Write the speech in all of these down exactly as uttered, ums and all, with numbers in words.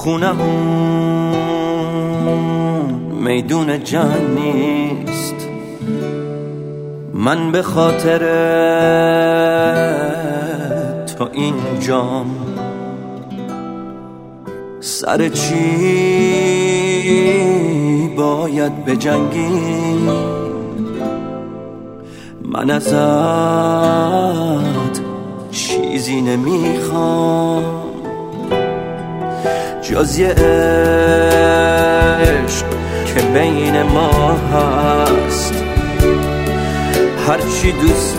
خونمون میدون جنگ نیست، من به خاطر تو اینجام. سر چی باید بجنگی؟ من ازت چیزی نمیخوام جز یه عشق که بین ما هست. هرچی دوست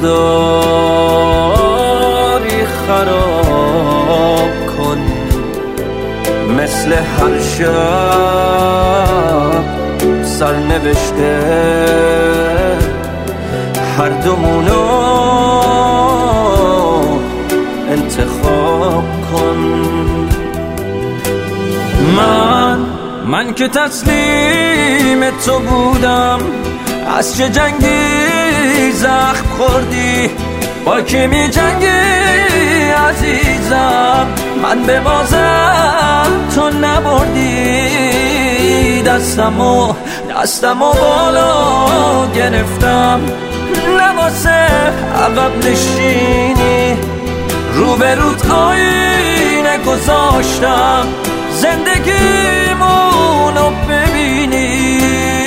داری خراب کن، مثل هر شب سرنوشته هر دومونو انتخاب کن. من من که تسلیم تو بودم، از چه جنگی زخم خوردی؟ با کی می جنگی عزیزم؟ من به بازم تو نبردی. دستمو دستمو بالا گرفتم، نواسه عقب نشینی، روبروت آینه گذاشتم زندگیمونو ببینی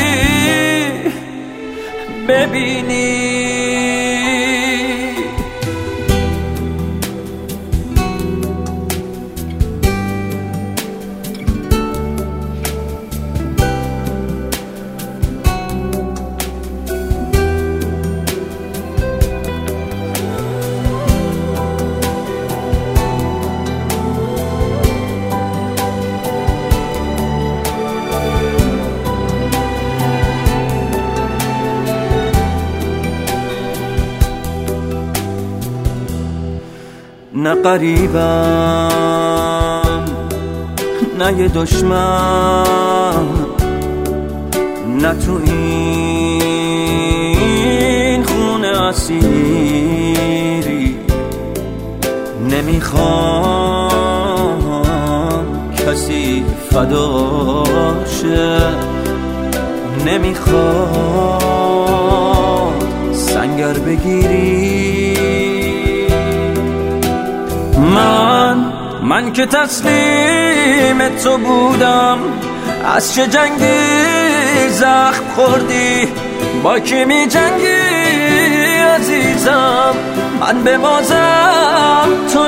ببینی. نه قریبم نه یه دشمن، نه تو این خونه اسیری. نمیخوام کسی فداشه، نمیخوام سنگر بگیری. من من که تسلیم تو بودم، از چه جنگی زخم خوردی؟ با کی می جنگی عزیزم؟ من به بازم تو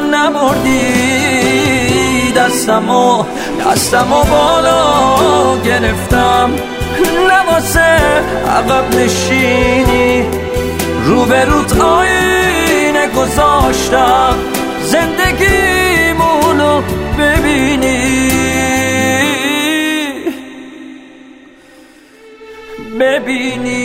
نبردی. دستمو دستمو بالا گرفتم، نواسه عقب نشینی، روبروت آینه گذاشتم زندگیمونو ببینی ببینی.